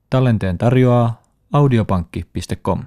Tallenteen tarjoaa audiopankki.com.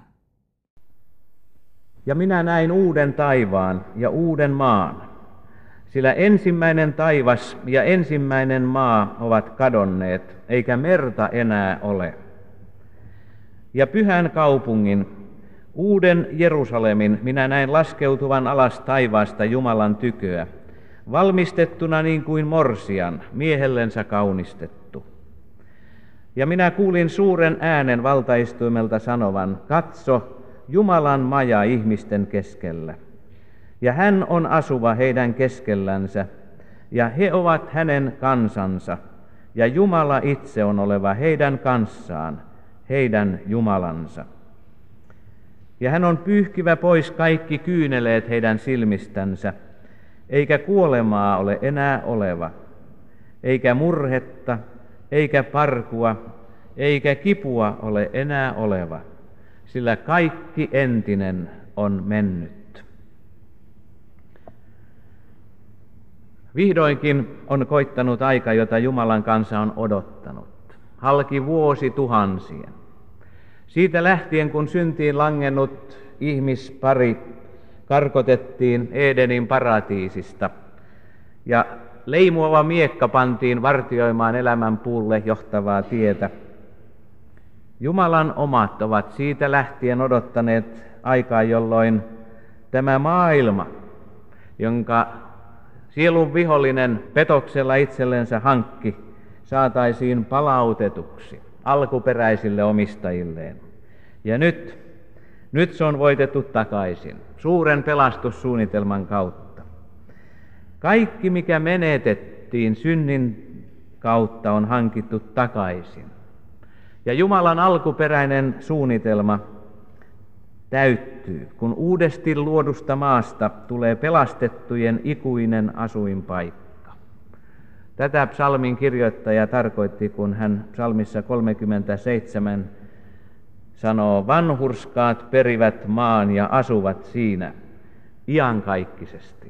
Ja minä näin uuden taivaan ja uuden maan, sillä ensimmäinen taivas ja ensimmäinen maa ovat kadonneet, eikä merta enää ole. Ja pyhän kaupungin, uuden Jerusalemin, minä näin laskeutuvan alas taivaasta Jumalan tyköä, valmistettuna niin kuin morsian, miehellensä kaunistettu. Ja minä kuulin suuren äänen valtaistuimelta sanovan, katso, Jumalan maja ihmisten keskellä. Ja hän on asuva heidän keskellänsä, ja he ovat hänen kansansa, ja Jumala itse on oleva heidän kanssaan, heidän Jumalansa. Ja hän on pyyhkivä pois kaikki kyyneleet heidän silmistänsä, eikä kuolemaa ole enää oleva, eikä murhetta, eikä parkua, eikä kipua ole enää oleva, sillä kaikki entinen on mennyt. Vihdoinkin on koittanut aika, jota Jumalan kansa on odottanut, halki vuosituhansien. Siitä lähtien, kun syntiin langennut ihmispari karkotettiin Edenin paratiisista ja leimuava miekka pantiin vartioimaan elämän puulle johtavaa tietä. Jumalan omat ovat siitä lähtien odottaneet aikaa, jolloin tämä maailma, jonka sielun vihollinen petoksella itsellensä hankki, saataisiin palautetuksi alkuperäisille omistajilleen. Ja nyt se on voitettu takaisin suuren pelastussuunnitelman kautta. Kaikki, mikä menetettiin synnin kautta, on hankittu takaisin. Ja Jumalan alkuperäinen suunnitelma täyttyy, kun uudesti luodusta maasta tulee pelastettujen ikuinen asuinpaikka. Tätä psalmin kirjoittaja tarkoitti, kun hän psalmissa 37 sanoo, vanhurskaat perivät maan ja asuvat siinä iankaikkisesti.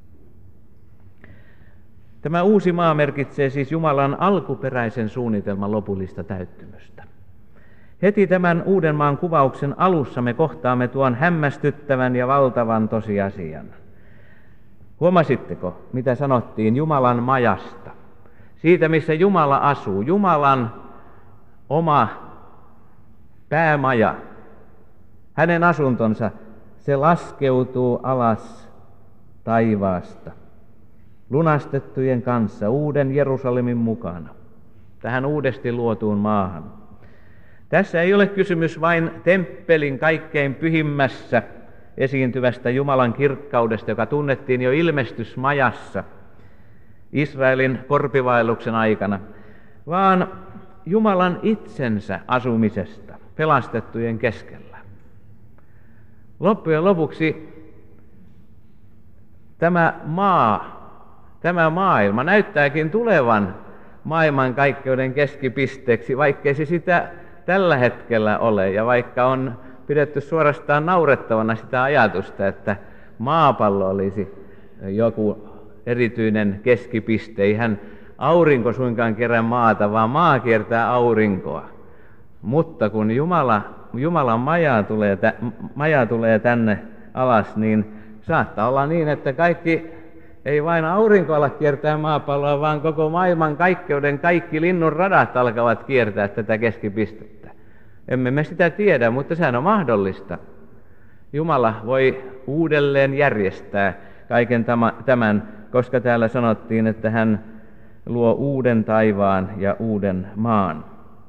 Tämä uusi maa merkitsee siis Jumalan alkuperäisen suunnitelman lopullista täyttymystä. Heti tämän uuden maan kuvauksen alussa me kohtaamme tuon hämmästyttävän ja valtavan tosiasian. Huomasitteko, mitä sanottiin Jumalan majasta? Siitä, missä Jumala asuu, Jumalan oma päämaja, hänen asuntonsa, se laskeutuu alas taivaasta lunastettujen kanssa uuden Jerusalemin mukana tähän uudesti luotuun maahan. Tässä ei ole kysymys vain temppelin kaikkein pyhimmässä esiintyvästä Jumalan kirkkaudesta, joka tunnettiin jo ilmestysmajassa Israelin korpivaelluksen aikana, vaan Jumalan itsensä asumisesta pelastettujen keskellä. Loppujen lopuksi tämä maailma näyttääkin tulevan maailmankaikkeuden keskipisteeksi, vaikkei se sitä tällä hetkellä ole, ja vaikka on pidetty suorastaan naurettavana sitä ajatusta, että maapallo olisi joku erityinen keskipiste, eihän aurinko suinkaan kerää maata, vaan maa kiertää aurinkoa. Mutta kun Jumalan maja tulee tänne alas, niin saattaa olla niin, että ei vain aurinko ala kiertää maapalloa, vaan koko maailman kaikkeuden kaikki linnun radat alkavat kiertää tätä keskipistettä. Emme me sitä tiedä, mutta sehän on mahdollista. Jumala voi uudelleen järjestää kaiken tämän, koska täällä sanottiin, että hän luo uuden taivaan ja uuden maan.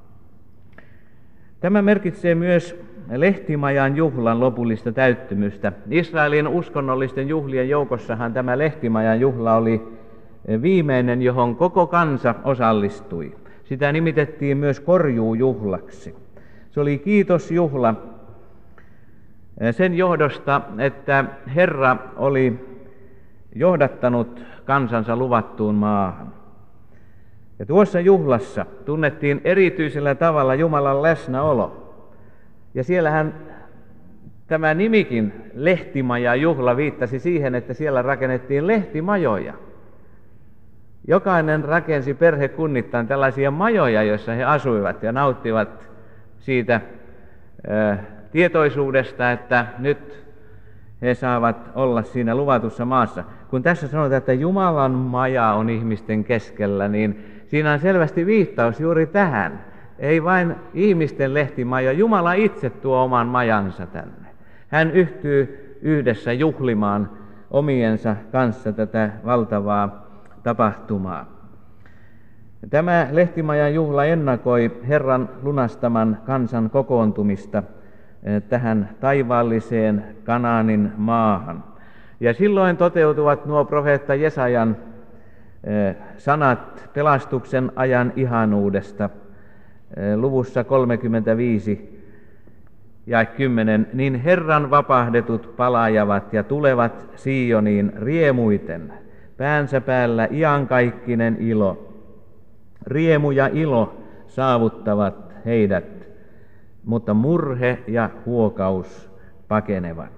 Tämä merkitsee myös lehtimajan juhlan lopullista täyttymystä. Israelin uskonnollisten juhlien joukossahan tämä lehtimajan juhla oli viimeinen, johon koko kansa osallistui. Sitä nimitettiin myös korjuujuhlaksi. Se oli kiitosjuhla sen johdosta, että Herra oli johdattanut kansansa luvattuun maahan. Ja tuossa juhlassa tunnettiin erityisellä tavalla Jumalan läsnäolo. Ja siellähän tämä nimikin lehtimaja-juhla viittasi siihen, että siellä rakennettiin lehtimajoja. Jokainen rakensi perhekunnittain tällaisia majoja, joissa he asuivat ja nauttivat siitä tietoisuudesta, että nyt he saavat olla siinä luvatussa maassa. Kun tässä sanotaan, että Jumalan maja on ihmisten keskellä, niin siinä on selvästi viittaus juuri tähän. Ei vain ihmisten lehtimaja, Jumala itse tuo oman majansa tänne. Hän yhtyy yhdessä juhlimaan omiensa kanssa tätä valtavaa tapahtumaa. Tämä lehtimajan juhla ennakoi Herran lunastaman kansan kokoontumista tähän taivaalliseen Kanaanin maahan. Ja silloin toteutuvat nuo profeetta Jesajan sanat pelastuksen ajan ihanuudesta luvussa 35 ja 10. Niin Herran vapahdetut palaajavat ja tulevat Sioniin riemuiten, päänsä päällä iankaikkinen ilo. Riemu ja ilo saavuttavat heidät, mutta murhe ja huokaus pakenevat.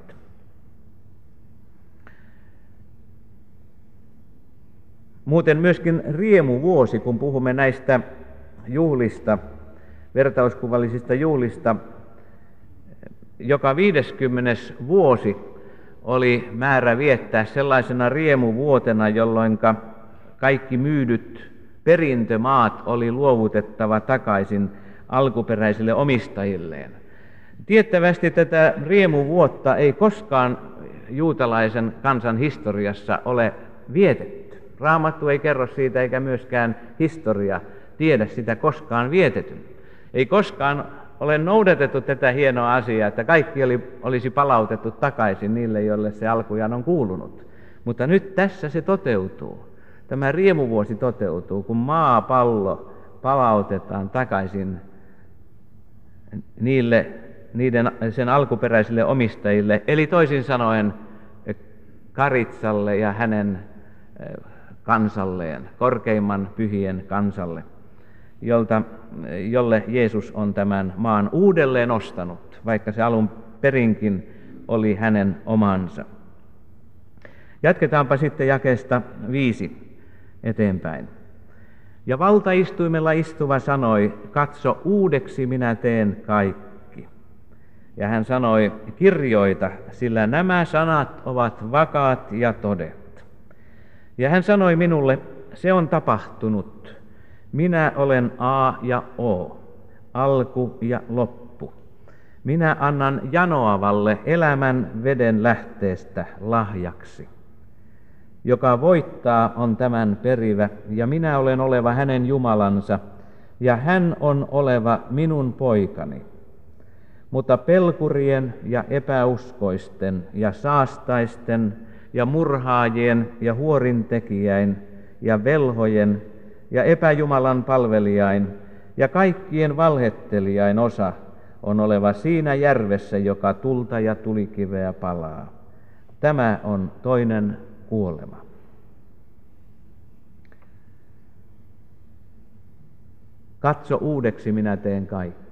Muuten myöskin riemuvuosi, kun puhumme näistä juhlista, vertauskuvallisista juhlista, joka 50. vuosi oli määrä viettää sellaisena riemuvuotena, jolloin kaikki myydyt perintömaat oli luovutettava takaisin alkuperäisille omistajilleen. Tiettävästi tätä riemuvuotta ei koskaan juutalaisen kansan historiassa ole vietetty. Raamattu ei kerro siitä eikä myöskään historia tiedä sitä koskaan vietetyn. Ei koskaan ole noudatettu tätä hienoa asiaa, että kaikki olisi palautettu takaisin niille, joille se alkujaan on kuulunut. Mutta nyt tässä se toteutuu. Tämä riemuvuosi toteutuu, kun maapallo palautetaan takaisin sen alkuperäisille omistajille, eli toisin sanoen Karitsalle ja hänen kansalleen, korkeimman pyhien kansalle, jolle Jeesus on tämän maan uudelleen ostanut, vaikka se alun perinkin oli hänen omansa. Jatketaanpa sitten jakeesta 5 eteenpäin. Ja valtaistuimella istuva sanoi, katso, uudeksi minä teen kaikki. Ja hän sanoi, kirjoita, sillä nämä sanat ovat vakaat ja todet. Ja hän sanoi minulle, se on tapahtunut. Minä olen A ja O, alku ja loppu. Minä annan janoavalle elämän veden lähteestä lahjaksi. Joka voittaa on tämän perivä, ja minä olen oleva hänen Jumalansa, ja hän on oleva minun poikani. Mutta pelkurien ja epäuskoisten ja saastaisten ja murhaajien ja huorintekijäin ja velhojen ja epäjumalan palvelijain ja kaikkien valhettelijain osa on oleva siinä järvessä, joka tulta ja tulikiveä palaa. Tämä on toinen kuolema. Katso, uudeksi minä teen kaikki.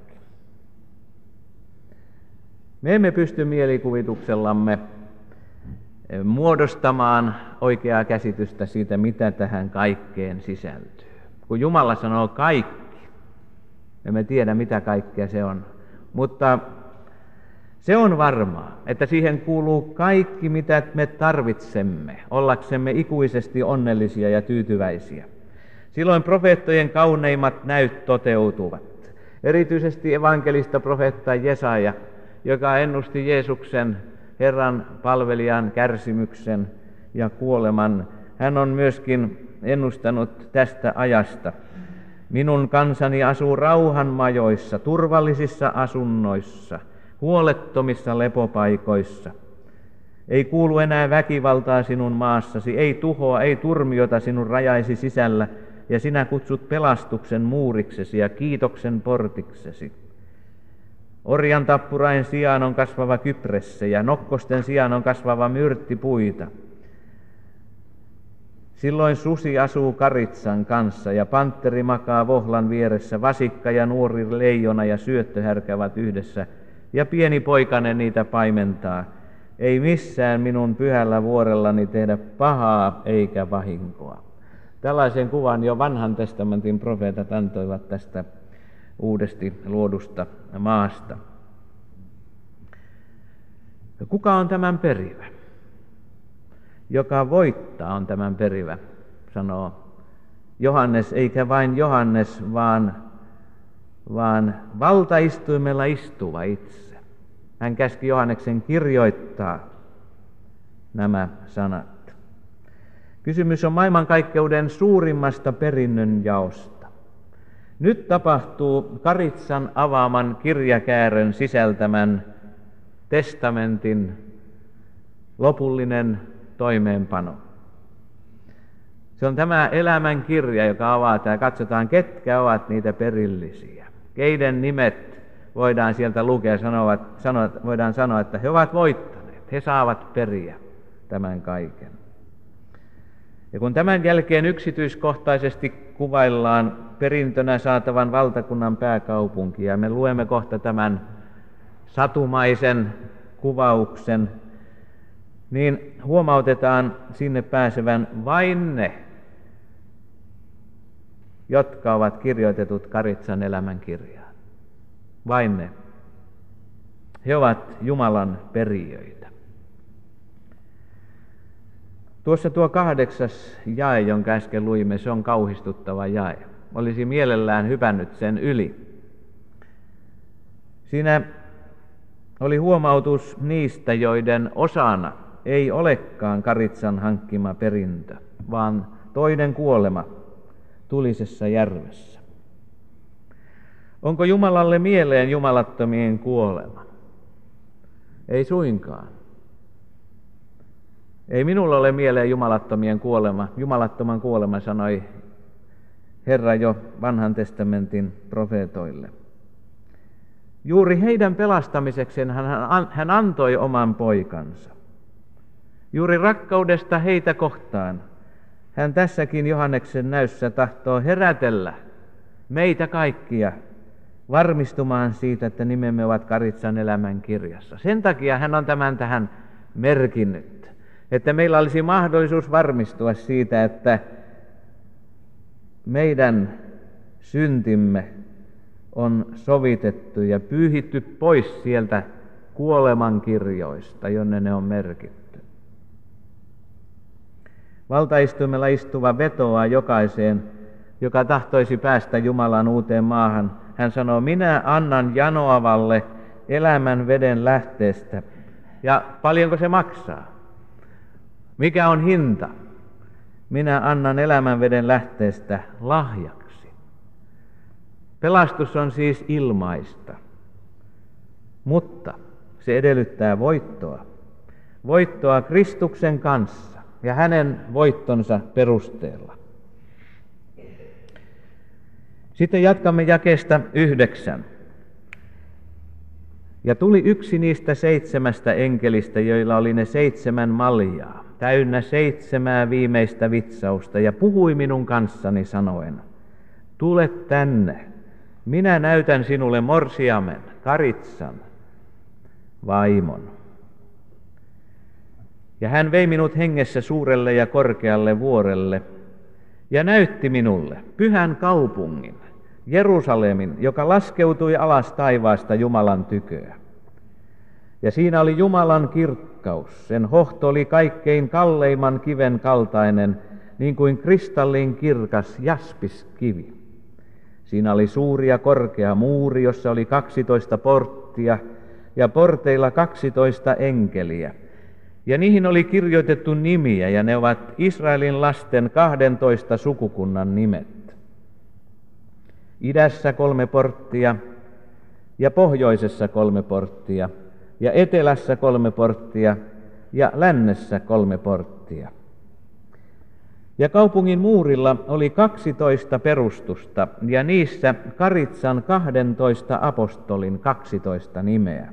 Me emme pysty mielikuvituksellamme muodostamaan oikeaa käsitystä siitä, mitä tähän kaikkeen sisältyy. Kun Jumala sanoo kaikki, emme tiedä mitä kaikkea se on, mutta se on varmaa, että siihen kuuluu kaikki, mitä me tarvitsemme, ollaksemme ikuisesti onnellisia ja tyytyväisiä. Silloin profeettojen kauneimmat näyt toteutuvat. Erityisesti evankelista profeetta Jesaja, joka ennusti Jeesuksen, Herran palvelijan kärsimyksen ja kuoleman. Hän on myöskin ennustanut tästä ajasta. Minun kansani asuu rauhan majoissa, turvallisissa asunnoissa, huolettomissa lepopaikoissa. Ei kuulu enää väkivaltaa sinun maassasi, ei tuhoa, ei turmiota sinun rajaisi sisällä, ja sinä kutsut pelastuksen muuriksesi ja kiitoksen portiksesi. Orjan tappurain sijaan on kasvava kypresse, ja nokkosten sijaan on kasvava myrttipuita. Silloin susi asuu karitsan kanssa, ja pantteri makaa vohlan vieressä, vasikka ja nuori leijona ja syöttöhärkä ovat yhdessä, ja pieni poikanen niitä paimentaa. Ei missään minun pyhällä vuorellani tehdä pahaa eikä vahinkoa. Tällaisen kuvan jo Vanhan testamentin profeetat antoivat tästä uudesti luodusta maasta. Kuka on tämän perivä? Joka voittaa on tämän perivä, sanoo Johannes, eikä vain Johannes, vaan valtaistuimella istuva itse. Hän käski Johanneksen kirjoittaa nämä sanat. Kysymys on maailmankaikkeuden suurimmasta perinnönjaosta. Nyt tapahtuu Karitsan avaaman kirjakäärön sisältämän testamentin lopullinen toimeenpano. Se on tämä elämän kirja, joka avataan ja katsotaan, ketkä ovat niitä perillisiä. Keiden nimet voidaan sieltä lukea, voidaan sanoa, että he ovat voittaneet, he saavat periä tämän kaiken. Ja kun tämän jälkeen yksityiskohtaisesti kuvaillaan perintönä saatavan valtakunnan pääkaupunki, ja me luemme kohta tämän satumaisen kuvauksen, niin huomautetaan sinne pääsevän vain ne, jotka ovat kirjoitetut Karitsan elämänkirjaan. Vain ne. He ovat Jumalan perijöitä. Tuossa tuo 8. jae, jonka äsken luimme, se on kauhistuttava jae. Olisi mielellään hypännyt sen yli. Siinä oli huomautus niistä, joiden osana ei olekaan Karitsan hankkima perintö, vaan toinen kuolema tulisessa järvessä. Onko Jumalalle mieleen jumalattomien kuolema? Ei suinkaan. Ei minulla ole mieleen jumalattomien kuolema. Jumalattoman kuolema, sanoi Herra jo Vanhan testamentin profeetoille. Juuri heidän pelastamisekseen hän antoi oman poikansa. Juuri rakkaudesta heitä kohtaan hän tässäkin Johanneksen näyssä tahtoo herätellä meitä kaikkia varmistumaan siitä, että nimemme ovat Karitsan elämän kirjassa. Sen takia hän on tämän tähän merkinnyt, että meillä olisi mahdollisuus varmistua siitä, että meidän syntimme on sovitettu ja pyyhitty pois sieltä kuolemankirjoista, jonne ne on merkitty. Valtaistuimella istuva vetoaa jokaiseen, joka tahtoisi päästä Jumalan uuteen maahan. Hän sanoo, minä annan janoavalle elämän veden lähteestä. Ja paljonko se maksaa? Mikä on hinta? Minä annan elämän veden lähteestä lahjaksi. Pelastus on siis ilmaista, mutta se edellyttää voittoa. Voittoa Kristuksen kanssa ja hänen voittonsa perusteella. Sitten jatkamme jakeesta 9. Ja tuli yksi niistä 7 enkelistä, joilla oli ne 7 maljaa, täynnä 7 viimeistä vitsausta, ja puhui minun kanssani sanoen, tule tänne, minä näytän sinulle morsiamen, Karitsan, vaimon. Ja hän vei minut hengessä suurelle ja korkealle vuorelle, ja näytti minulle pyhän kaupungin, Jerusalemin, joka laskeutui alas taivaasta Jumalan tyköä. Ja siinä oli Jumalan kirkkaus, sen hohto oli kaikkein kalleimman kiven kaltainen, niin kuin kristallin kirkas jaspiskivi. Siinä oli suuri ja korkea muuri, jossa oli 12 porttia, ja porteilla 12 enkeliä. Ja niihin oli kirjoitettu nimiä, ja ne ovat Israelin lasten 12 sukukunnan nimet. Idässä 3 porttia, ja pohjoisessa 3 porttia, ja etelässä 3 porttia, ja lännessä 3 porttia. Ja kaupungin muurilla oli 12 perustusta, ja niissä Karitsan 12 apostolin 12 nimeä.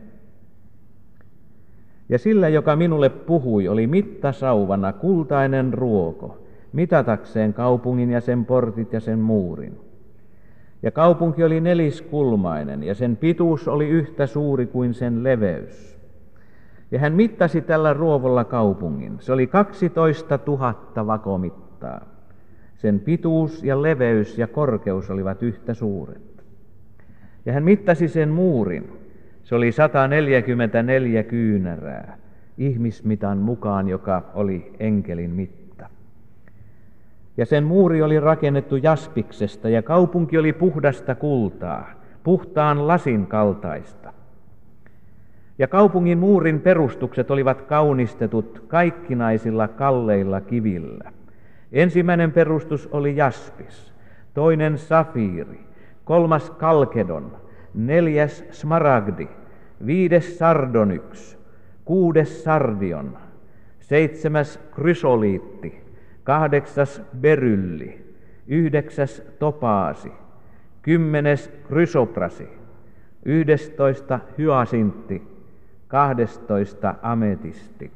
Ja sillä, joka minulle puhui, oli mittasauvana kultainen ruoko, mitatakseen kaupungin ja sen portit ja sen muurin. Ja kaupunki oli 4-kulmainen, ja sen pituus oli yhtä suuri kuin sen leveys. Ja hän mittasi tällä ruovolla kaupungin. Se oli 12 000 vakomittaa. Sen pituus ja leveys ja korkeus olivat yhtä suuret. Ja hän mittasi sen muurin. Se oli 144 kyynärää, ihmismitan mukaan, joka oli enkelin mitta. Ja sen muuri oli rakennettu jaspiksesta, ja kaupunki oli puhdasta kultaa, puhtaan lasin kaltaista. Ja kaupungin muurin perustukset olivat kaunistetut kaikkinaisilla kalleilla kivillä. Ensimmäinen perustus oli jaspis, toinen safiiri, kolmas kalkedon, neljäs smaragdi, viides sardonyks, kuudes sardion, seitsemäs krysoliitti, kahdeksas berylli, yhdeksäs topaasi, 10. krysoprasi, 11. hyasintti, 12. ametisti.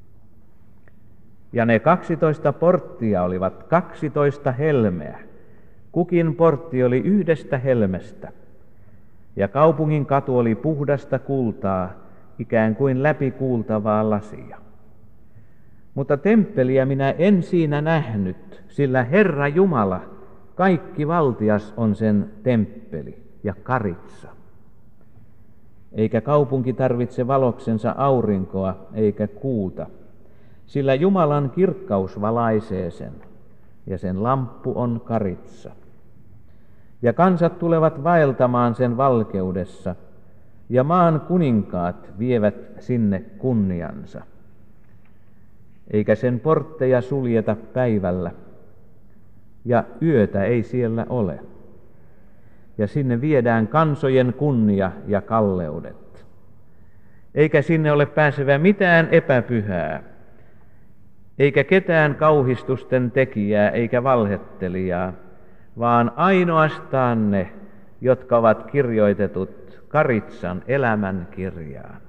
Ja ne 12 porttia olivat 12 helmeä. Kukin portti oli yhdestä helmestä. Ja kaupungin katu oli puhdasta kultaa, ikään kuin läpikuultavaa lasia. Mutta temppeliä minä en siinä nähnyt, sillä Herra Jumala, kaikki valtias on sen temppeli ja karitsa. Eikä kaupunki tarvitse valoksensa aurinkoa eikä kuuta, sillä Jumalan kirkkaus valaisee sen, ja sen lamppu on karitsa. Ja kansat tulevat vaeltamaan sen valkeudessa, ja maan kuninkaat vievät sinne kunniansa. Eikä sen portteja suljeta päivällä, ja yötä ei siellä ole. Ja sinne viedään kansojen kunnia ja kalleudet. Eikä sinne ole pääsevä mitään epäpyhää, eikä ketään kauhistusten tekijää eikä valhettelijaa, vaan ainoastaan ne, jotka ovat kirjoitetut karitsan elämän kirjaan.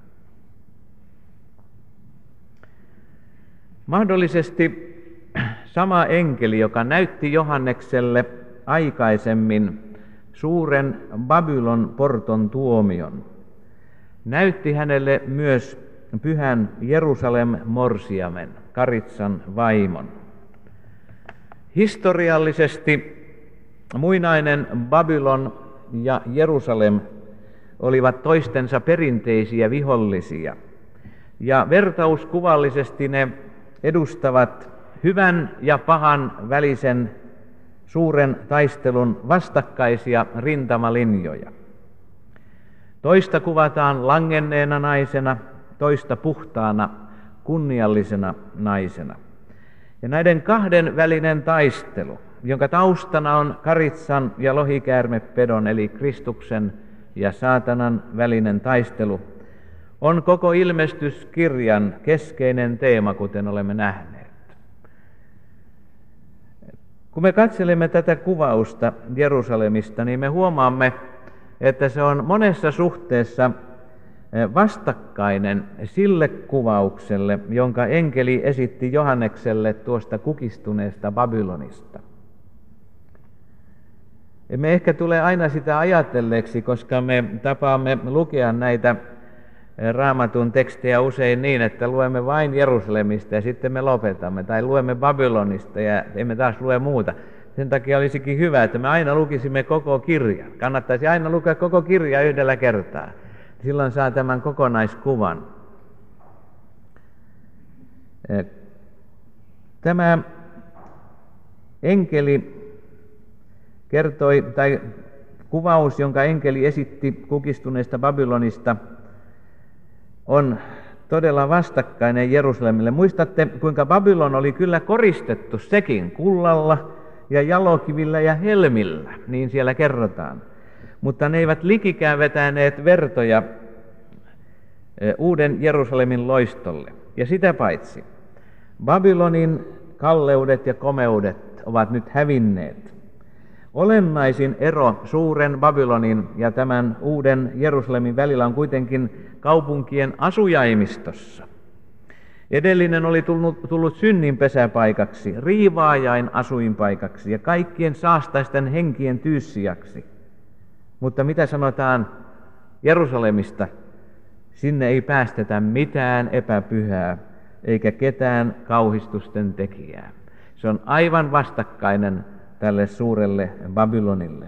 Mahdollisesti sama enkeli, joka näytti Johannekselle aikaisemmin suuren Babylon porton tuomion, näytti hänelle myös pyhän Jerusalem morsiamen, karitsan vaimon. Historiallisesti muinainen Babylon ja Jerusalem olivat toistensa perinteisiä vihollisia, ja vertauskuvallisesti ne edustavat hyvän ja pahan välisen suuren taistelun vastakkaisia rintamalinjoja. Toista kuvataan langenneena naisena, toista puhtaana, kunniallisena naisena. Ja näiden kahden välinen taistelu, jonka taustana on karitsan ja lohikäärmepedon eli Kristuksen ja saatanan välinen taistelu, on koko ilmestyskirjan keskeinen teema, kuten olemme nähneet. Kun me katselemme tätä kuvausta Jerusalemista, niin me huomaamme, että se on monessa suhteessa vastakkainen sille kuvaukselle, jonka enkeli esitti Johannekselle tuosta kukistuneesta Babylonista. Emme ehkä tule aina sitä ajatelleeksi, koska me tapaamme lukea näitä Raamatun tekstejä usein niin, että luemme vain Jerusalemista ja sitten me lopetamme, tai luemme Babylonista ja emme taas lue muuta. Sen takia olisikin hyvä, että me aina lukisimme koko kirjan. Kannattaisi aina lukea koko kirja yhdellä kertaa. Silloin saa tämän kokonaiskuvan. Tämä enkeli kertoi, tai kuvaus, jonka enkeli esitti kukistuneesta Babylonista, on todella vastakkainen Jerusalemille. Muistatte, kuinka Babylon oli kyllä koristettu sekin kullalla ja jalokivillä ja helmillä, niin siellä kerrotaan. Mutta ne eivät likikään vetäneet vertoja uuden Jerusalemin loistolle. Ja sitä paitsi, Babylonin kalleudet ja komeudet ovat nyt hävinneet. Olennaisin ero suuren Babylonin ja tämän uuden Jerusalemin välillä on kuitenkin kaupunkien asujaimistossa. Edellinen oli tullut synninpesäpaikaksi, riivaajain asuinpaikaksi ja kaikkien saastaisten henkien tyyssijaksi. Mutta mitä sanotaan Jerusalemista? Sinne ei päästetä mitään epäpyhää eikä ketään kauhistusten tekijää. Se on aivan vastakkainen tälle suurelle Babylonille.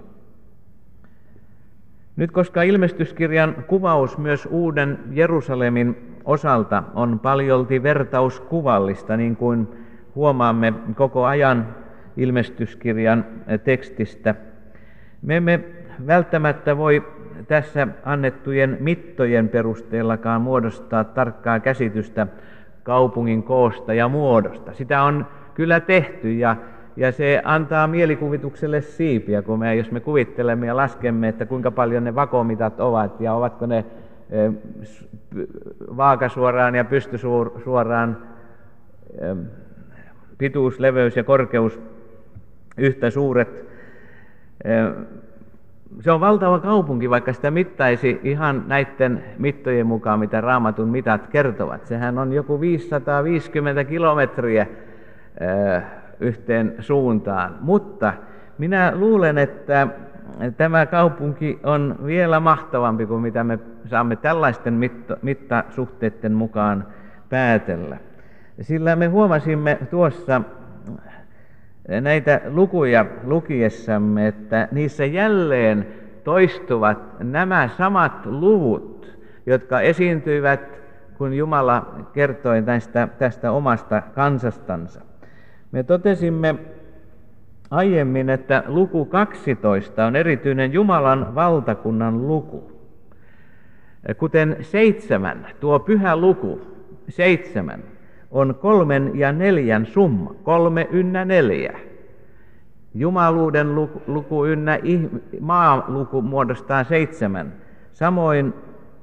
Nyt koska ilmestyskirjan kuvaus myös uuden Jerusalemin osalta on paljolti vertauskuvallista, niin kuin huomaamme koko ajan ilmestyskirjan tekstistä, me emme välttämättä voi tässä annettujen mittojen perusteellakaan muodostaa tarkkaa käsitystä kaupungin koosta ja muodosta. Sitä on kyllä tehty ja se antaa mielikuvitukselle siipiä, jos me kuvittelemme ja laskemme, että kuinka paljon ne vakomitat ovat ja ovatko ne vaakasuoraan ja pystysuoraan pituus, leveys ja korkeus yhtä suuret. Se on valtava kaupunki, vaikka sitä mittaisi ihan näiden mittojen mukaan, mitä Raamatun mitat kertovat. Sehän on joku 550 kilometriä yhteen suuntaan. Mutta minä luulen, että tämä kaupunki on vielä mahtavampi kuin mitä me saamme tällaisten mittasuhteiden mukaan päätellä. Sillä me huomasimme tuossa näitä lukuja lukiessamme, että niissä jälleen toistuvat nämä samat luvut, jotka esiintyivät, kun Jumala kertoi tästä omasta kansastansa. Me totesimme aiemmin, että luku 12 on erityinen Jumalan valtakunnan luku. Kuten 7, tuo pyhä luku 7, on 3 ja 4 summa, 3 ynnä 4. Jumaluuden luku ynnä maaluku muodostaa 7. Samoin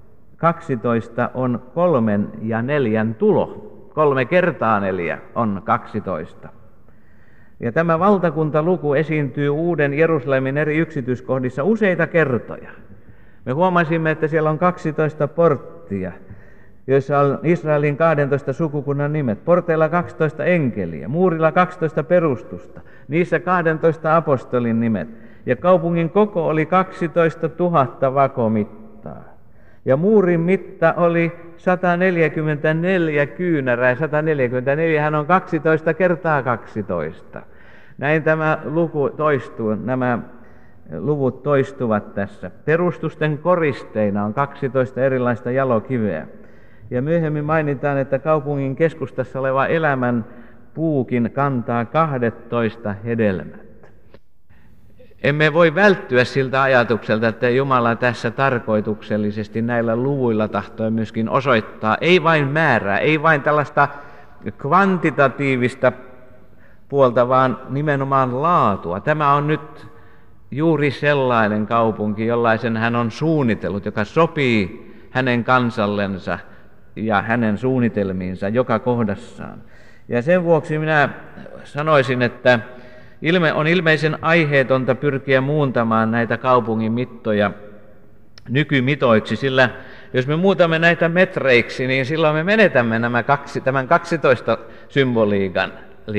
12 on 3 ja 4 tulo. 3 kertaa 4 on 12. Ja tämä valtakuntaluku esiintyy uuden Jerusalemin eri yksityiskohdissa useita kertoja. Me huomasimme, että siellä on 12 porttia, joissa on Israelin 12 sukukunnan nimet, porteilla 12 enkeliä, muurilla 12 perustusta, niissä 12 apostolin nimet, ja kaupungin koko oli 12 000 vakomittaa. Ja muurin mitta oli 144 kyynärää, 144 hän on 12 kertaa 12. Näin tämä luku toistuu, nämä luvut toistuvat tässä. Perustusten koristeina on 12 erilaista jalokiveä. Ja myöhemmin mainitaan, että kaupungin keskustassa oleva elämän puukin kantaa 12 hedelmät. Emme voi välttyä siltä ajatukselta, että Jumala tässä tarkoituksellisesti näillä luvuilla tahtoi myöskin osoittaa, ei vain määrää, ei vain tällaista kvantitatiivista puolta, vaan nimenomaan laatua. Tämä on nyt juuri sellainen kaupunki, jollaisen hän on suunnitellut, joka sopii hänen kansallensa ja hänen suunnitelmiinsa joka kohdassaan. Ja sen vuoksi minä sanoisin, että on ilmeisen aiheetonta pyrkiä muuntamaan näitä kaupungin mittoja nykymitoiksi, sillä jos me muutamme näitä metreiksi, niin silloin me menetämme tämän 12 symboliikan.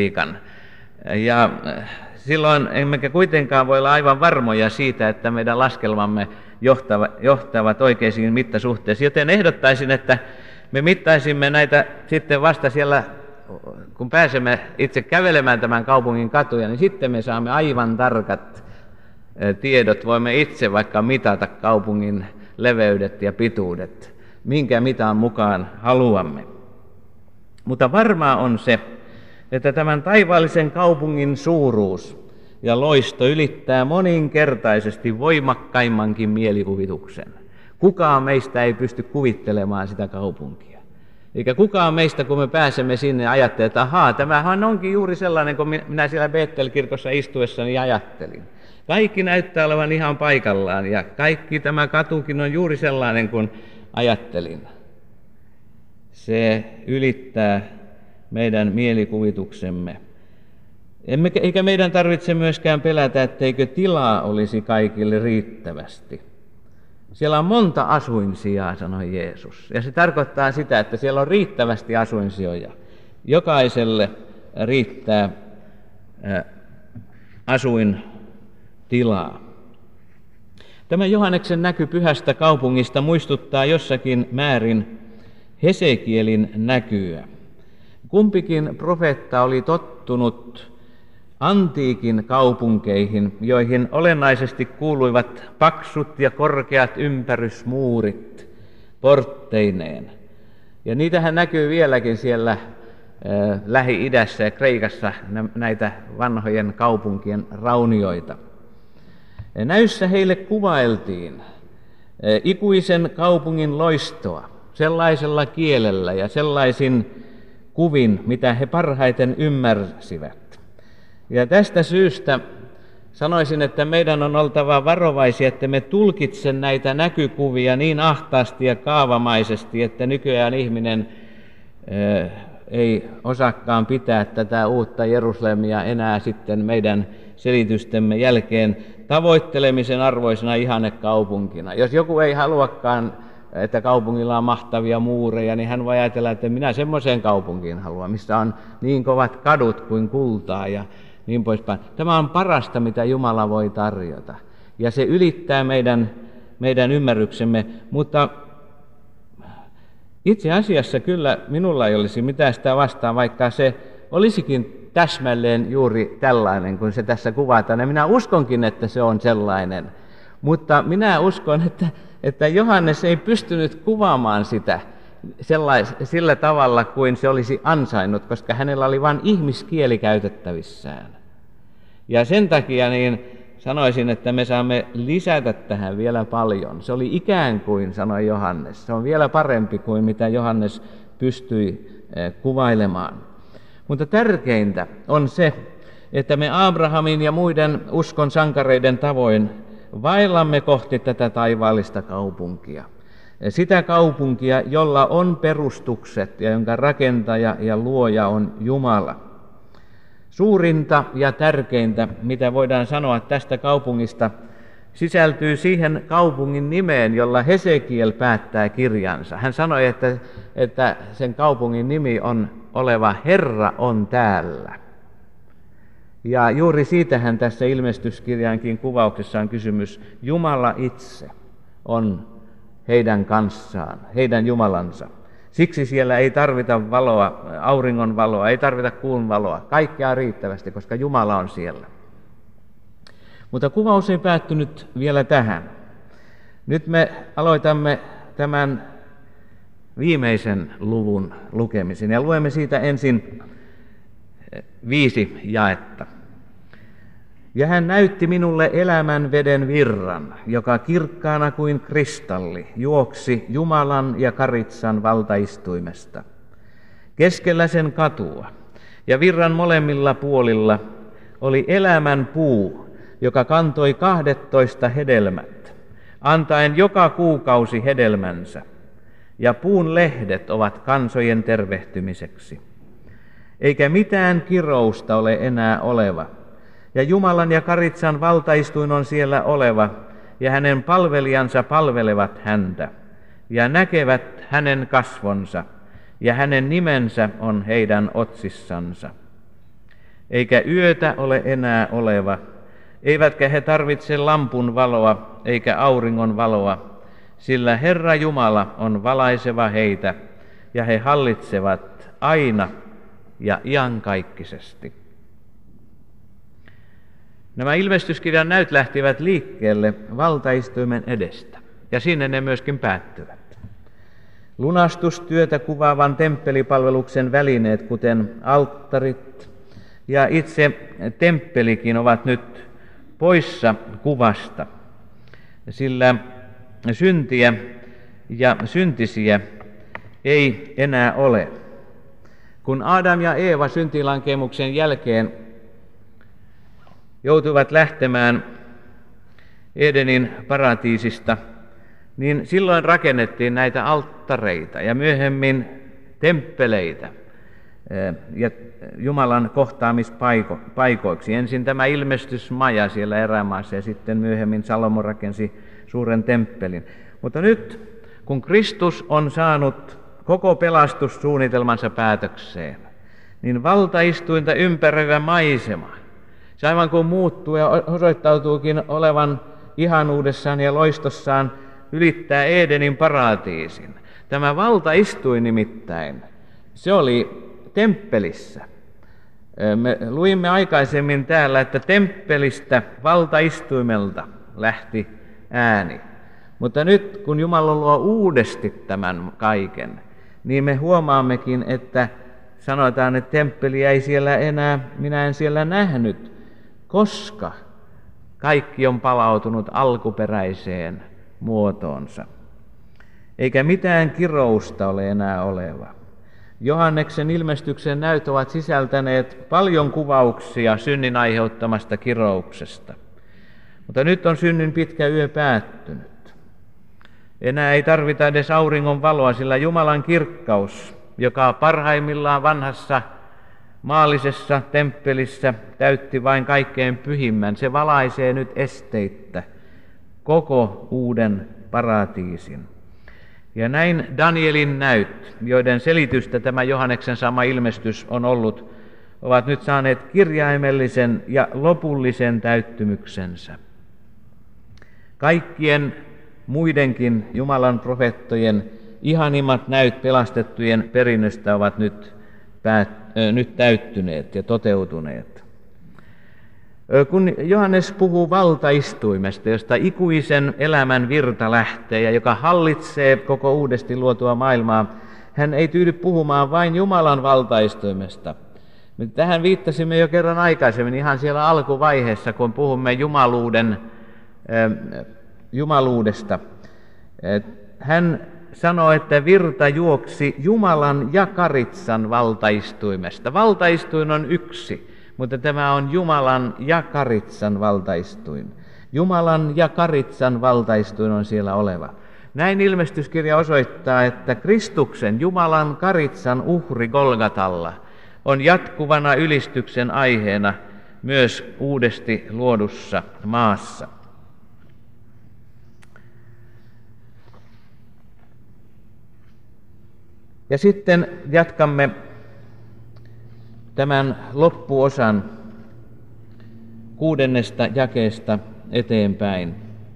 Ja silloin emmekä kuitenkaan voi olla aivan varmoja siitä, että meidän laskelmamme johtavat oikeisiin mittasuhteisiin. Joten ehdottaisin, että me mittaisimme näitä sitten vasta siellä, kun pääsemme itse kävelemään tämän kaupungin katuja, niin sitten me saamme aivan tarkat tiedot. Voimme itse vaikka mitata kaupungin leveydet ja pituudet, minkä mitan mukaan haluamme. Mutta varmaa on se, että tämän taivaallisen kaupungin suuruus ja loisto ylittää moninkertaisesti voimakkaimmankin mielikuvituksen. Kukaan meistä ei pysty kuvittelemaan sitä kaupunkia. Eikä kukaan meistä, kun me pääsemme sinne, ajattelee, että ahaa, tämähän onkin juuri sellainen, kuin minä siellä Betel-kirkossa istuessani ajattelin. Kaikki näyttää olevan ihan paikallaan ja kaikki tämä katukin on juuri sellainen kuin ajattelin. Se ylittää meidän mielikuvituksemme. Eikä meidän tarvitse myöskään pelätä, etteikö tilaa olisi kaikille riittävästi. Siellä on monta asuinsijaa, sanoi Jeesus. Ja se tarkoittaa sitä, että siellä on riittävästi asuinsijoja. Jokaiselle riittää asuintilaa. Tämä Johanneksen näky pyhästä kaupungista muistuttaa jossakin määrin Hesekielin näkyä. Kumpikin profeetta oli tottunut antiikin kaupunkeihin, joihin olennaisesti kuuluivat paksut ja korkeat ympärysmuurit portteineen. Ja niitähän näkyy vieläkin siellä Lähi-idässä ja Kreikassa, näitä vanhojen kaupunkien raunioita. Näissä heille kuvailtiin ikuisen kaupungin loistoa sellaisella kielellä ja sellaisin kuvin, mitä he parhaiten ymmärsivät. Ja tästä syystä sanoisin, että meidän on oltava varovaisia, että me tulkitse näitä näkykuvia niin ahtaasti ja kaavamaisesti, että nykyään ihminen ei osaakaan pitää tätä uutta Jerusalemia enää sitten meidän selitystemme jälkeen tavoittelemisen arvoisena ihannekaupunkina. Jos joku ei haluakaan, että kaupungilla on mahtavia muureja, niin hän voi ajatella, että minä semmoiseen kaupunkiin haluan, missä on niin kovat kadut kuin kultaa ja niin poispäin. Tämä on parasta, mitä Jumala voi tarjota. Ja se ylittää meidän ymmärryksemme, mutta itse asiassa kyllä minulla ei olisi mitään sitä vastaan, vaikka se olisikin täsmälleen juuri tällainen, kuin se tässä kuvataan. Ja minä uskonkin, että se on sellainen. Mutta minä uskon, että Johannes ei pystynyt kuvaamaan sitä sillä tavalla kuin se olisi ansainnut, koska hänellä oli vain ihmiskieli käytettävissään. Ja sen takia niin sanoisin, että me saamme lisätä tähän vielä paljon. Se oli ikään kuin, sanoi Johannes. Se on vielä parempi kuin mitä Johannes pystyi kuvailemaan. Mutta tärkeintä on se, että me Abrahamin ja muiden uskon sankareiden tavoin vaellamme kohti tätä taivaallista kaupunkia. Sitä kaupunkia, jolla on perustukset ja jonka rakentaja ja luoja on Jumala. Suurinta ja tärkeintä, mitä voidaan sanoa tästä kaupungista, sisältyy siihen kaupungin nimeen, jolla Hesekiel päättää kirjansa. Hän sanoi, että sen kaupungin nimi on oleva Herra on täällä. Ja juuri siitähän tässä ilmestyskirjankin kuvauksessa on kysymys. Jumala itse on heidän kanssaan, heidän Jumalansa. Siksi siellä ei tarvita valoa, auringon valoa, ei tarvita kuun valoa, kaikkea riittävästi, koska Jumala on siellä. Mutta kuvaus ei päättynyt vielä tähän. Nyt me aloitamme tämän viimeisen luvun lukemisen ja luemme siitä ensin 5 jaetta. Ja hän näytti minulle elämän veden virran, joka kirkkaana kuin kristalli juoksi Jumalan ja Karitsan valtaistuimesta. Keskellä sen katua ja virran molemmilla puolilla oli elämän puu, joka kantoi 12 hedelmät, antaen joka kuukausi hedelmänsä, ja puun lehdet ovat kansojen tervehtymiseksi. Eikä mitään kirousta ole enää oleva, ja Jumalan ja Karitsan valtaistuin on siellä oleva, ja hänen palvelijansa palvelevat häntä, ja näkevät hänen kasvonsa, ja hänen nimensä on heidän otsissansa. Eikä yötä ole enää oleva, eivätkä he tarvitse lampun valoa eikä auringon valoa, sillä Herra Jumala on valaiseva heitä, ja he hallitsevat aina ja iankaikkisesti. Nämä ilmestyskirjan näyt lähtivät liikkeelle valtaistuimen edestä, ja sinne ne myöskin päättyvät. Lunastustyötä kuvaavan temppelipalveluksen välineet, kuten alttarit ja itse temppelikin, ovat nyt poissa kuvasta, sillä syntiä ja syntisiä ei enää ole. Kun Adam ja Eeva syntilankemuksen jälkeen joutuivat lähtemään Edenin paratiisista, niin silloin rakennettiin näitä alttareita ja myöhemmin temppeleitä ja Jumalan kohtaamispaikoiksi. Ensin tämä ilmestysmaja siellä erämaassa ja sitten myöhemmin Salomo rakensi suuren temppelin. Mutta nyt, kun Kristus on saanut koko pelastussuunnitelmansa päätökseen, niin valtaistuinta ympäröivä maisema, se aivan kuin muuttuu ja osoittautuukin olevan ihanuudessaan ja loistossaan, ylittää Edenin paratiisin. Tämä valtaistuin nimittäin, se oli temppelissä. Me luimme aikaisemmin täällä, että temppelistä valtaistuimelta lähti ääni. Mutta nyt kun Jumala luo uudesti tämän kaiken, niin me huomaammekin, että sanotaan, että temppeliä ei siellä enää, minä en siellä nähnyt, koska kaikki on palautunut alkuperäiseen muotoonsa. Eikä mitään kirousta ole enää oleva. Johanneksen ilmestyksen näyt ovat sisältäneet paljon kuvauksia synnin aiheuttamasta kirouksesta. Mutta nyt on synnin pitkä yö päättynyt. Enää ei tarvita edes auringon valoa, sillä Jumalan kirkkaus, joka parhaimmillaan vanhassa maallisessa temppelissä täytti vain kaikkein pyhimmän, se valaisee nyt esteittä koko uuden paratiisin. Ja näin Danielin näyt, joiden selitystä tämä Johanneksen saama ilmestys on ollut, ovat nyt saaneet kirjaimellisen ja lopullisen täyttymyksensä. Kaikkien muidenkin Jumalan profeettojen ihanimmat näyt pelastettujen perinnöstä ovat nyt täyttyneet ja toteutuneet. Kun Johannes puhuu valtaistuimesta, josta ikuisen elämän virta lähtee ja joka hallitsee koko uudesti luotua maailmaa, hän ei tyydy puhumaan vain Jumalan valtaistuimesta. Tähän viittasimme jo kerran aikaisemmin ihan siellä alkuvaiheessa, kun puhumme jumaluudesta. Hän sanoo, että virta juoksi Jumalan ja Karitsan valtaistuimesta. Valtaistuin on yksi, mutta tämä on Jumalan ja Karitsan valtaistuin. Jumalan ja Karitsan valtaistuin on siellä oleva. Näin ilmestyskirja osoittaa, että Kristuksen, Jumalan Karitsan uhri Golgatalla on jatkuvana ylistyksen aiheena myös uudesti luodussa maassa. Ja sitten jatkamme tämän loppuosan 6. jakeesta eteenpäin.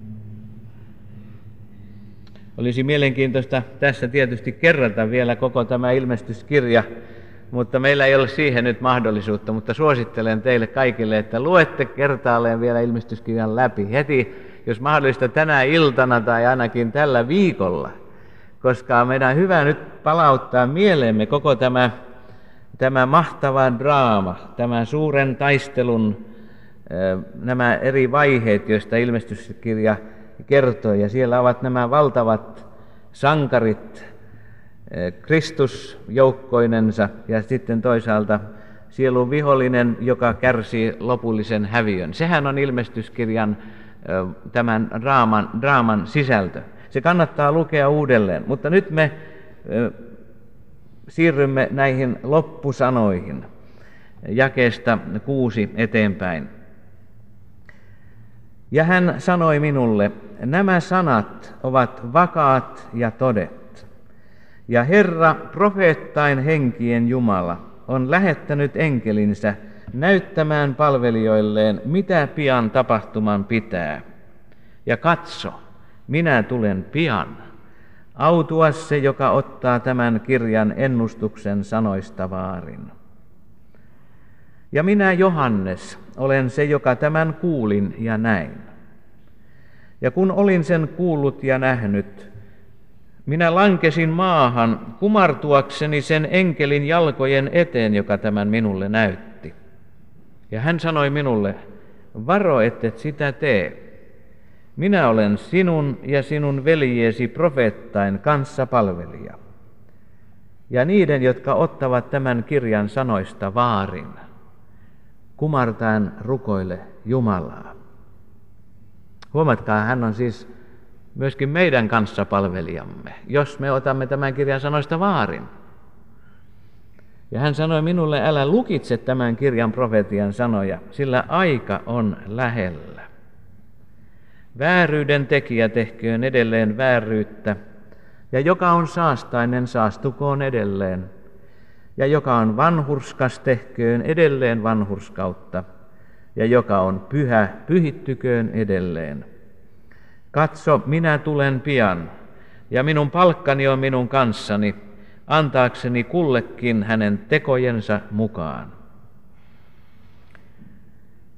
Olisi mielenkiintoista tässä tietysti kerrata vielä koko tämä ilmestyskirja, mutta meillä ei ole siihen nyt mahdollisuutta, mutta suosittelen teille kaikille, että luette kertaalleen vielä ilmestyskirjan läpi heti, jos mahdollista tänä iltana tai ainakin tällä viikolla, koska meidän on hyvä nyt palauttaa mieleemme koko tämä mahtava draama, tämän suuren taistelun nämä eri vaiheet, joista ilmestyskirja kertoo, ja siellä ovat nämä valtavat sankarit, Kristus joukkoinensa ja sitten toisaalta sielun vihollinen, joka kärsii lopullisen häviön. Sehän on ilmestyskirjan tämän draaman sisältö. Se kannattaa lukea uudelleen, mutta nyt me siirrymme näihin loppusanoihin jakeesta 6 eteenpäin. Ja hän sanoi minulle, nämä sanat ovat vakaat ja todet. Ja Herra, profeettain henkien Jumala, on lähettänyt enkelinsä näyttämään palvelijoilleen, mitä pian tapahtuman pitää. Ja katso, minä tulen pian. Autua se, joka ottaa tämän kirjan ennustuksen sanoista vaarin. Ja minä, Johannes, olen se, joka tämän kuulin ja näin. Ja kun olin sen kuullut ja nähnyt, minä lankesin maahan kumartuakseni sen enkelin jalkojen eteen, joka tämän minulle näytti. Ja hän sanoi minulle, varo, ettet sitä tee. Minä olen sinun ja sinun veljesi profeettain kanssapalvelija. Ja niiden, jotka ottavat tämän kirjan sanoista vaarin, kumartaen rukoile Jumalaa. Huomatkaa, hän on siis myöskin meidän kanssapalvelijamme, jos me otamme tämän kirjan sanoista vaarin. Ja hän sanoi minulle, älä lukitse tämän kirjan profetian sanoja, sillä aika on lähellä. Vääryyden tekijä tehköön edelleen vääryyttä, ja joka on saastainen saastukoon edelleen, ja joka on vanhurskas tehköön edelleen vanhurskautta, ja joka on pyhä pyhittyköön edelleen. Katso, minä tulen pian, ja minun palkkani on minun kanssani, antaakseni kullekin hänen tekojensa mukaan.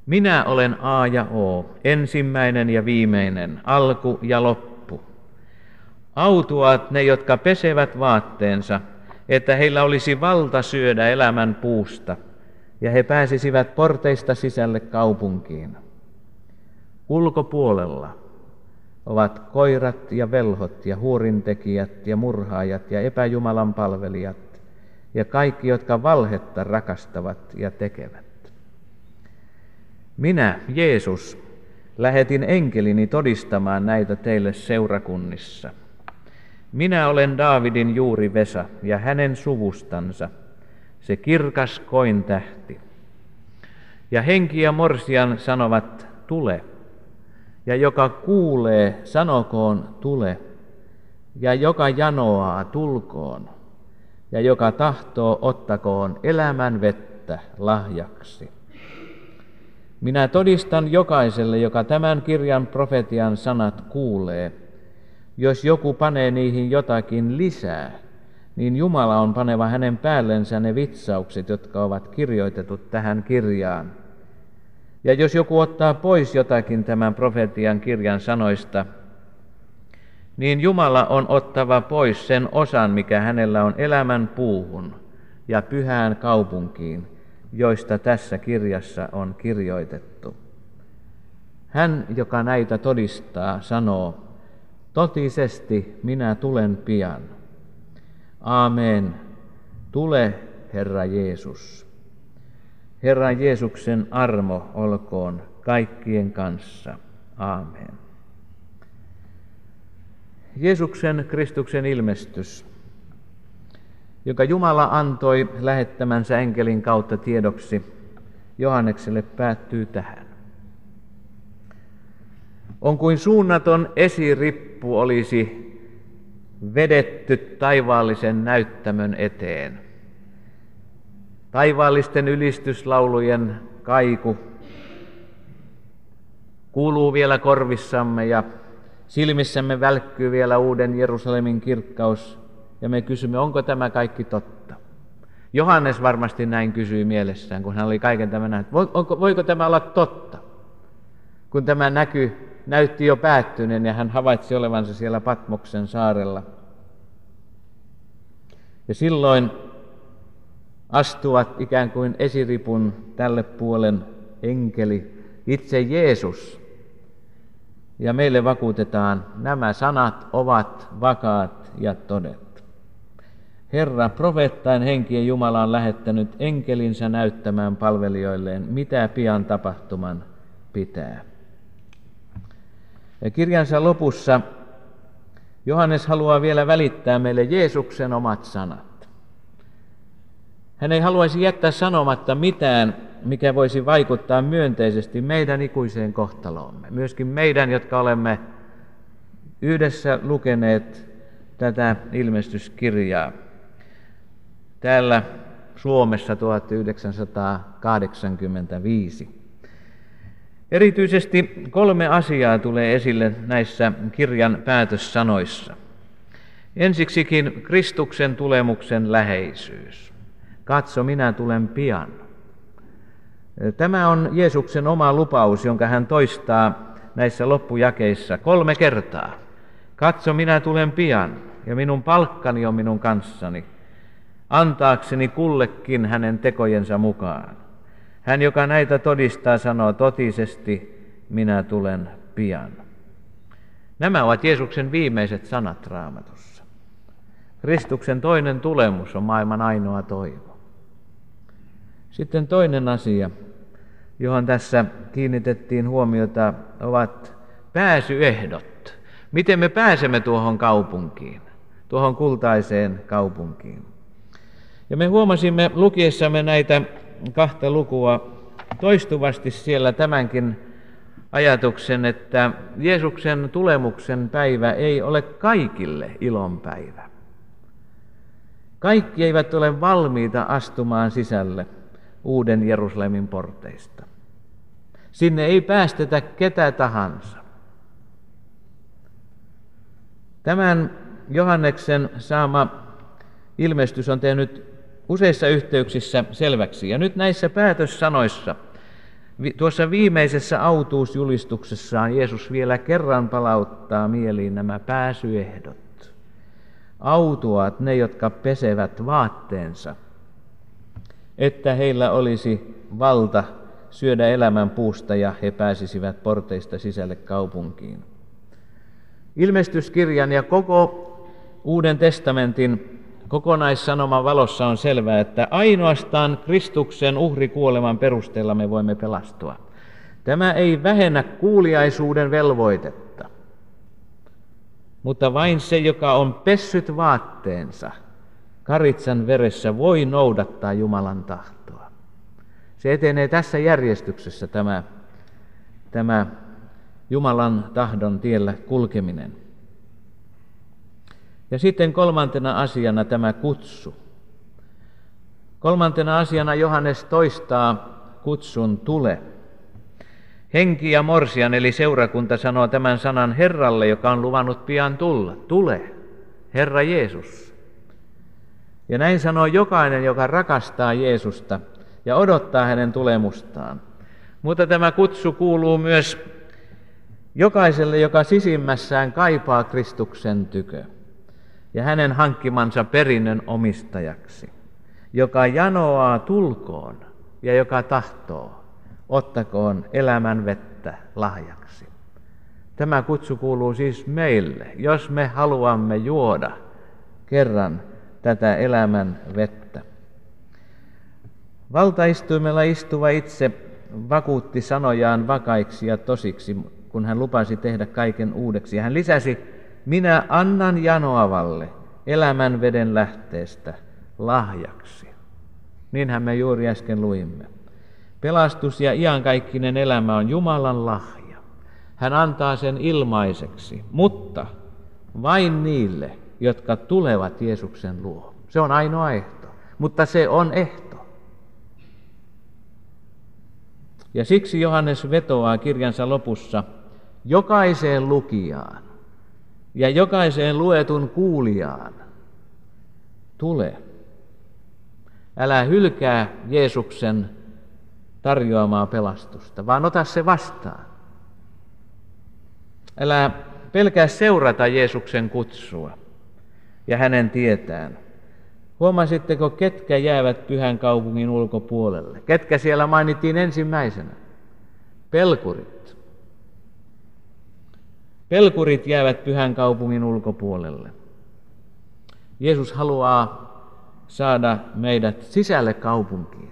Minä olen A ja O, ensimmäinen ja viimeinen, alku ja loppu. Autuaat ne, jotka pesevät vaatteensa, että heillä olisi valta syödä elämän puusta, ja he pääsisivät porteista sisälle kaupunkiin. Ulkopuolella ovat koirat ja velhot ja huurintekijät ja murhaajat ja epäjumalan palvelijat ja kaikki, jotka valhetta rakastavat ja tekevät. Minä, Jeesus, lähetin enkelini todistamaan näitä teille seurakunnissa. Minä olen Daavidin juuri Vesa ja hänen suvustansa, se kirkas kointähti. Ja henki ja morsian sanovat, tule. Ja joka kuulee, sanokoon, tule. Ja joka janoaa, tulkoon. Ja joka tahtoo, ottakoon elämän vettä lahjaksi. Minä todistan jokaiselle, joka tämän kirjan profetian sanat kuulee. Jos joku panee niihin jotakin lisää, niin Jumala on paneva hänen päällensä ne vitsaukset, jotka ovat kirjoitetut tähän kirjaan. Ja jos joku ottaa pois jotakin tämän profetian kirjan sanoista, niin Jumala on ottava pois sen osan, mikä hänellä on elämän puuhun ja pyhään kaupunkiin, joista tässä kirjassa on kirjoitettu. Hän, joka näitä todistaa, sanoo, totisesti minä tulen pian. Aamen. Tule, Herra Jeesus. Herra Jeesuksen armo olkoon kaikkien kanssa. Aamen. Jeesuksen Kristuksen ilmestys, joka Jumala antoi lähettämänsä enkelin kautta tiedoksi Johannekselle, päättyy tähän. On kuin suunnaton esirippu olisi vedetty taivaallisen näyttämön eteen. Taivaallisten ylistyslaulujen kaiku kuuluu vielä korvissamme ja silmissämme välkkyy vielä uuden Jerusalemin kirkkaus ja me kysymme, onko tämä kaikki totta. Johannes varmasti näin kysyi mielessään, kun hän oli kaiken tämän nähnyt. Voiko tämä olla totta? Kun tämä näytti jo päättyneen ja hän havaitsi olevansa siellä Patmoksen saarella. Ja silloin astuvat ikään kuin esiripun tälle puolen enkeli, itse Jeesus. Ja meille vakuutetaan, nämä sanat ovat vakaat ja todet. Herra, profeettain henkien Jumala on lähettänyt enkelinsä näyttämään palvelijoilleen, mitä pian tapahtuman pitää. Ja kirjansa lopussa Johannes haluaa vielä välittää meille Jeesuksen omat sanat. Hän ei haluaisi jättää sanomatta mitään, mikä voisi vaikuttaa myönteisesti meidän ikuiseen kohtaloomme. Myöskin meidän, jotka olemme yhdessä lukeneet tätä ilmestyskirjaa täällä Suomessa 1985. Erityisesti 3 asiaa tulee esille näissä kirjan päätössanoissa. Ensiksikin Kristuksen tulemuksen läheisyys. Katso, minä tulen pian. Tämä on Jeesuksen oma lupaus, jonka hän toistaa näissä loppujakeissa 3 kertaa. Katso, minä tulen pian, ja minun palkkani on minun kanssani, antaakseni kullekin hänen tekojensa mukaan. Hän, joka näitä todistaa, sanoo totisesti, minä tulen pian. Nämä ovat Jeesuksen viimeiset sanat Raamatussa. Kristuksen toinen tulemus on maailman ainoa toivo. Sitten toinen asia, johon tässä kiinnitettiin huomiota, ovat pääsyehdot. Miten me pääsemme tuohon kaupunkiin, tuohon kultaiseen kaupunkiin. Ja me huomasimme lukiessamme näitä 2 lukua toistuvasti siellä tämänkin ajatuksen, että Jeesuksen tulemuksen päivä ei ole kaikille ilonpäivä. Kaikki eivät ole valmiita astumaan sisälle uuden Jerusalemin porteista. Sinne ei päästetä ketä tahansa. Tämän Johanneksen saama ilmestys on tehnyt useissa yhteyksissä selväksi. Ja nyt näissä päätössanoissa Tuossa viimeisessä autuusjulistuksessaan Jeesus vielä kerran palauttaa mieliin nämä pääsyehdot. Autuaat ne, jotka pesevät vaatteensa, että heillä olisi valta syödä elämän puusta ja he pääsisivät porteista sisälle kaupunkiin. Ilmestyskirjan ja koko Uuden testamentin kokonaissanoman valossa on selvää, että ainoastaan Kristuksen uhrikuoleman perusteella me voimme pelastua. Tämä ei vähennä kuuliaisuuden velvoitetta, mutta vain se, joka on pessyt vaatteensa karitsan veressä, voi noudattaa Jumalan tahtoa. Se etenee tässä järjestyksessä tämä Jumalan tahdon tiellä kulkeminen. Ja sitten kolmantena asiana tämä kutsu. Kolmantena asiana Johannes toistaa kutsun tule. Henki ja morsian eli seurakunta sanoo tämän sanan Herralle, joka on luvannut pian tulla. Tule, Herra Jeesus. Ja näin sanoo jokainen, joka rakastaa Jeesusta ja odottaa hänen tulemustaan. Mutta tämä kutsu kuuluu myös jokaiselle, joka sisimmässään kaipaa Kristuksen tykö ja hänen hankkimansa perinnön omistajaksi, joka janoaa tulkoon ja joka tahtoo, ottakoon elämän vettä lahjaksi. Tämä kutsu kuuluu siis meille, jos me haluamme juoda kerran tätä elämän vettä. Valtaistuimella istuva itse vakuutti sanojaan vakaiksi ja tosiksi, kun hän lupasi tehdä kaiken uudeksi. Ja hän lisäsi, minä annan janoavalle elämän veden lähteestä lahjaksi. Niinhän me juuri äsken luimme. Pelastus ja iankaikkinen elämä on Jumalan lahja. Hän antaa sen ilmaiseksi, mutta vain niille, jotka tulevat Jeesuksen luo. Se on ainoa ehto, mutta se on ehto. Ja siksi Johannes vetoaa kirjansa lopussa jokaiseen lukijaan ja jokaiseen luetun kuulijaan. Tule. Älä hylkää Jeesuksen tarjoamaa pelastusta, vaan ota se vastaan. Älä pelkää seurata Jeesuksen kutsua ja hänen tietään. Huomasitteko, ketkä jäävät pyhän kaupungin ulkopuolelle? Ketkä siellä mainittiin ensimmäisenä? Pelkurit. Pelkurit jäävät pyhän kaupungin ulkopuolelle. Jeesus haluaa saada meidät sisälle kaupunkiin.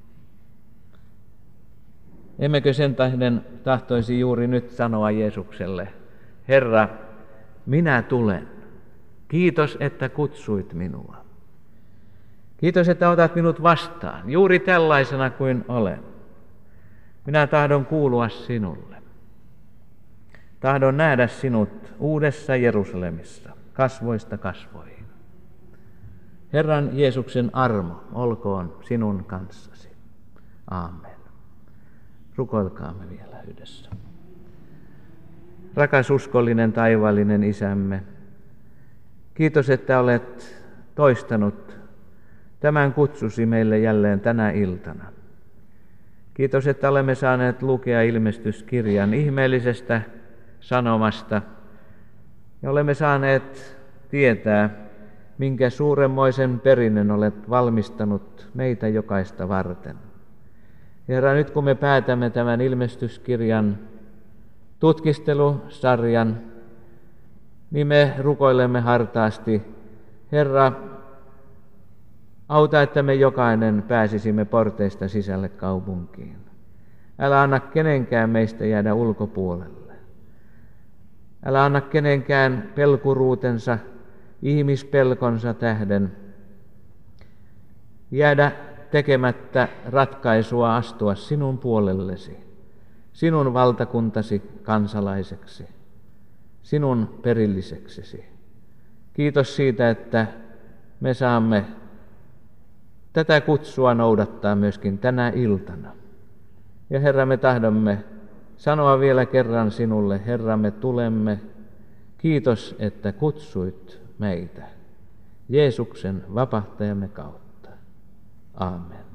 Emmekö sen tähden tahtoisi juuri nyt sanoa Jeesukselle, Herra, minä tulen. Kiitos, että kutsuit minua. Kiitos, että otat minut vastaan, juuri tällaisena kuin olen. Minä tahdon kuulua sinulle. Tahdon nähdä sinut uudessa Jerusalemissa, kasvoista kasvoihin. Herran Jeesuksen armo olkoon sinun kanssasi. Aamen. Rukoilkaamme vielä yhdessä. Rakas uskollinen taivaallinen Isämme, kiitos, että olet toistanut tämän kutsusi meille jälleen tänä iltana. Kiitos, että olemme saaneet lukea ilmestyskirjan ihmeellisestä sanomasta ja olemme saaneet tietää, minkä suuremmoisen perinnön olet valmistanut meitä jokaista varten. Herra, nyt kun me päätämme tämän ilmestyskirjan tutkistelusarjan, niin me rukoilemme hartaasti, Herra, auta, että me jokainen pääsisimme porteista sisälle kaupunkiin. Älä anna kenenkään meistä jäädä ulkopuolelle. Älä anna kenenkään pelkuruutensa, ihmispelkonsa tähden jäädä tekemättä ratkaisua astua sinun puolellesi, sinun valtakuntasi kansalaiseksi, sinun perilliseksesi. Kiitos siitä, että me saamme tätä kutsua noudattaa myöskin tänä iltana. Ja Herra, me tahdomme sanoa vielä kerran sinulle, Herra, me tulemme. Kiitos, että kutsuit meitä Jeesuksen vapahtajamme kautta. Aamen.